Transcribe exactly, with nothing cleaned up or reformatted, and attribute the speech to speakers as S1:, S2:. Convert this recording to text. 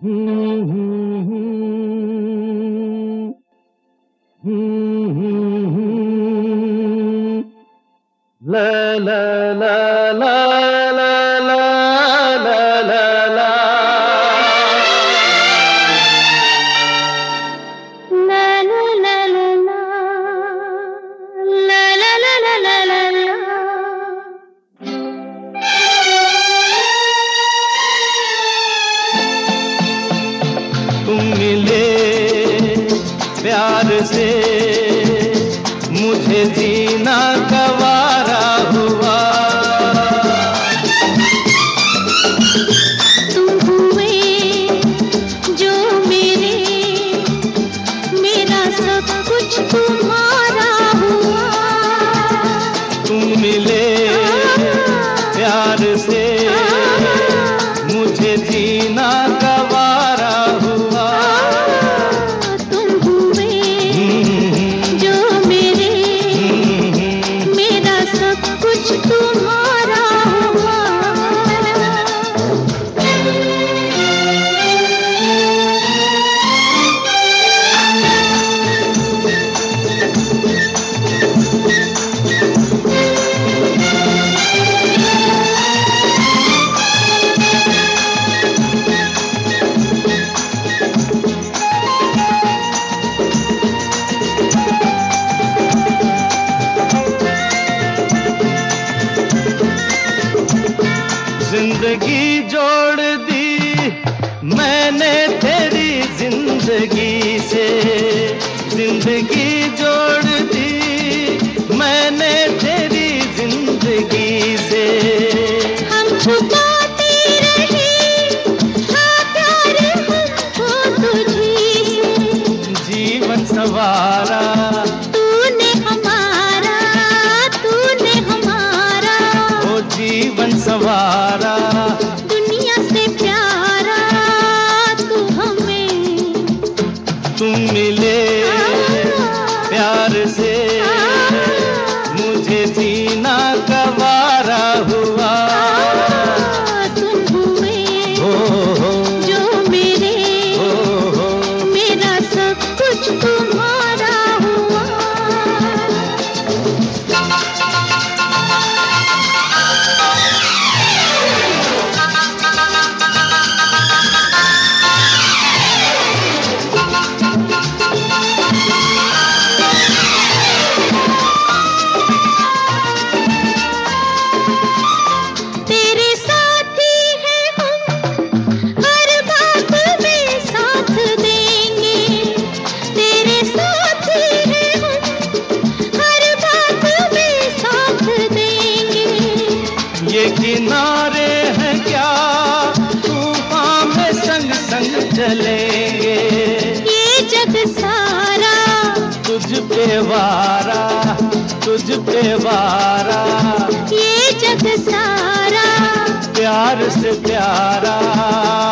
S1: हम्म, हम्म, हम्म, हम्म, हम्म, हम्म, ला ला ला ला ला ला ला ला ला। तुम मिले प्यार से मुझे जीना गवारा हुआ।
S2: तुम हुए जो मेरे, मेरा सब कुछ तुम्हारा हुआ।
S1: तुम मिले प्यार से मुझे जीना गवारा हुआ।
S2: तुम हुए जो मेरे, मेरा सब कुछ तुम्हारा हुआ।
S1: जिंदगी जोड़ दी मैंने तेरी जिंदगी से, जिंदगी जोड़ दी मैंने तेरी जिंदगी से।
S2: हम छुपाते रहे हाँ प्यार हमको तुझी से।
S1: जीवन सवारा
S2: तूने हमारा, तूने हमारा।
S1: ओ जीवन सवारा,
S2: दुनिया से प्यारा तू हमें।
S1: तुम मिले प्यार से मुझे जीना गवारा हुआ।
S2: तुम हुए
S1: हो हो
S2: जो मेरे,
S1: हो हो
S2: मेरा सब कुछ तुम्हारा हुआ। तेरे साथी हैं हम, हर बात में साथ देंगे। तेरे साथी हैं हम, हर बात में साथ देंगे।
S1: ये किनारे हैं क्या तूफान में संग संग चलेंगे।
S2: ये जग सारा
S1: तुझ पे वारा, तुझ पे वारा,
S2: ये जग सारा
S1: प्यार से प्यारा